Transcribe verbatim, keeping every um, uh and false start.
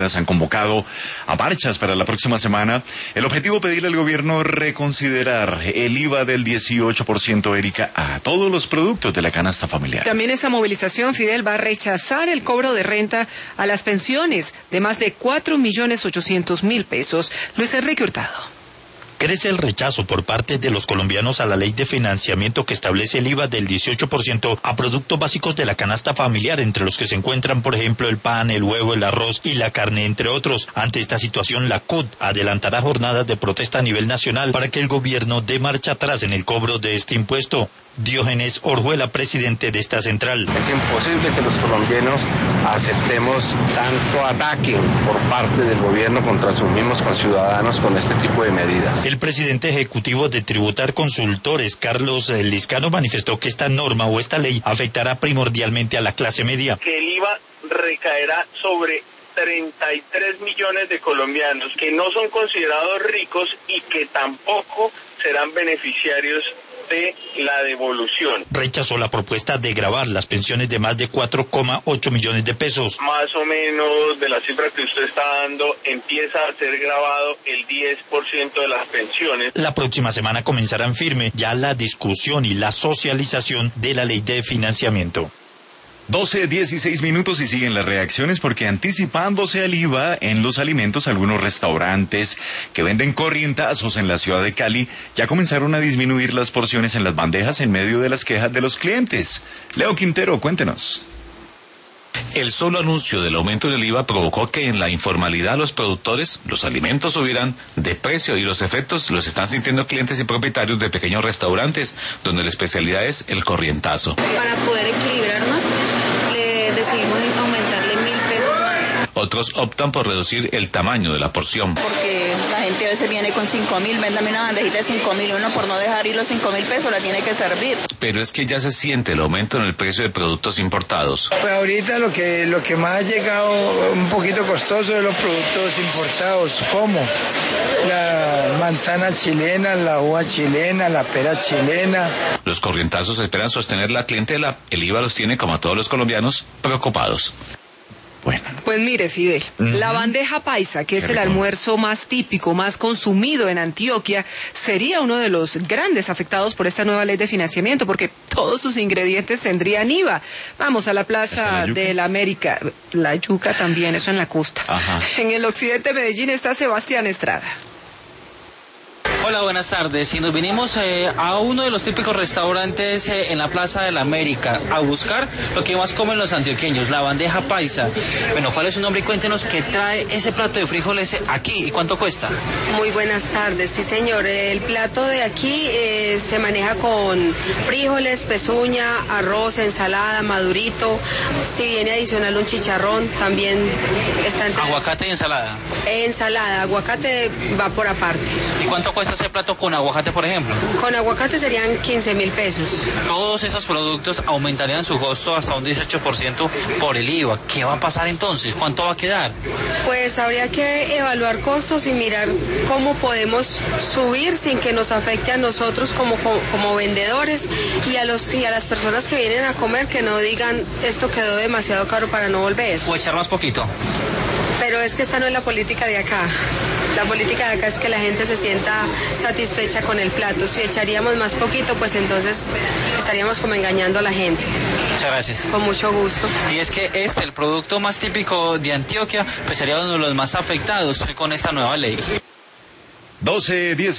han convocado a marchas para la próxima semana. El objetivo, pedirle al gobierno reconsiderar el I V A del dieciocho por ciento, Erika, a todos los productos de la canasta familiar. También esa movilización, Fidel, va a rechazar el cobro de renta a las pensiones de más de cuatro millones ochocientos mil pesos. Luis Enrique Hurtado. Crece el rechazo por parte de los colombianos a la ley de financiamiento que establece el I V A del dieciocho por ciento a productos básicos de la canasta familiar, entre los que se encuentran, por ejemplo, el pan, el huevo, el arroz y la carne, entre otros. Ante esta situación, la C U T adelantará jornadas de protesta a nivel nacional para que el gobierno dé marcha atrás en el cobro de este impuesto. Diógenes Orjuela, presidente de esta central. Es imposible que los colombianos aceptemos tanto ataque por parte del gobierno contra sus mismos conciudadanos con este tipo de medidas. El presidente ejecutivo de Tributar Consultores, Carlos Liscano, manifestó que esta norma o esta ley afectará primordialmente a la clase media. Que el I V A recaerá sobre treinta y tres millones de colombianos que no son considerados ricos y que tampoco serán beneficiarios de la devolución. Rechazó la propuesta de gravar las pensiones de más de cuatro coma ocho millones de pesos. Más o menos de la cifra que usted está dando, empieza a ser grabado el diez por ciento de las pensiones. La próxima semana comenzará en firme ya la discusión y la socialización de la ley de financiamiento. doce, dieciséis minutos y siguen las reacciones porque, anticipándose al I V A en los alimentos, algunos restaurantes que venden corrientazos en la ciudad de Cali ya comenzaron a disminuir las porciones en las bandejas en medio de las quejas de los clientes. Leo Quintero, cuéntenos. El solo anuncio del aumento del I V A provocó que en la informalidad los productores, los alimentos subieran de precio, y los efectos los están sintiendo clientes y propietarios de pequeños restaurantes donde la especialidad es el corrientazo. Para poder equilibrarnos, le decidimos aumentarle mil pesos más. Otros optan por reducir el tamaño de la porción. Porque la gente a veces viene con cinco mil, véndame una bandejita de cinco mil, uno por no dejar ir los cinco mil pesos la tiene que servir. Pero es que ya se siente el aumento en el precio de productos importados. Pues ahorita lo que lo que más ha llegado un poquito costoso es los productos importados, como la manzana chilena, la uva chilena, la pera chilena. Los corrientazos esperan sostener la clientela. El I V A los tiene, como a todos los colombianos, preocupados. Bueno. Pues mire, Fidel, uh-huh. la bandeja paisa, que es el almuerzo más típico, más consumido en Antioquia, sería uno de los grandes afectados por esta nueva ley de financiamiento, porque todos sus ingredientes tendrían I V A. Vamos a la Plaza de la América, la yuca también, eso en la costa. Ajá. En el occidente de Medellín está Sebastián Estrada. Hola, buenas tardes. Y nos vinimos eh, a uno de los típicos restaurantes eh, en la Plaza de la América a buscar lo que más comen los antioqueños, la bandeja paisa. Bueno, ¿cuál es su nombre? Y cuéntenos qué trae ese plato de frijoles aquí y cuánto cuesta. Muy buenas tardes, sí señor. El plato de aquí eh, se maneja con frijoles, pezuña, arroz, ensalada, madurito. Si viene adicional un chicharrón, también está entre... ¿Aguacate y ensalada? Ensalada, aguacate va por aparte. ¿Y cuánto cuesta ese plato con aguacate, por ejemplo? Con aguacate serían quince mil pesos. Todos esos productos aumentarían su costo hasta un dieciocho por ciento por el I V A. ¿Qué va a pasar entonces? ¿Cuánto va a quedar? Pues habría que evaluar costos y mirar cómo podemos subir sin que nos afecte a nosotros como, como, como vendedores y a, los, y a las personas que vienen a comer, que no digan esto quedó demasiado caro para no volver. O echar más poquito. Pero es que esta no es la política de acá. La política de acá es que la gente se sienta satisfecha con el plato. Si echaríamos más poquito, pues entonces estaríamos como engañando a la gente. Muchas gracias. Con mucho gusto. Y es que este, el producto más típico de Antioquia, pues sería uno de los más afectados con esta nueva ley. doce, diez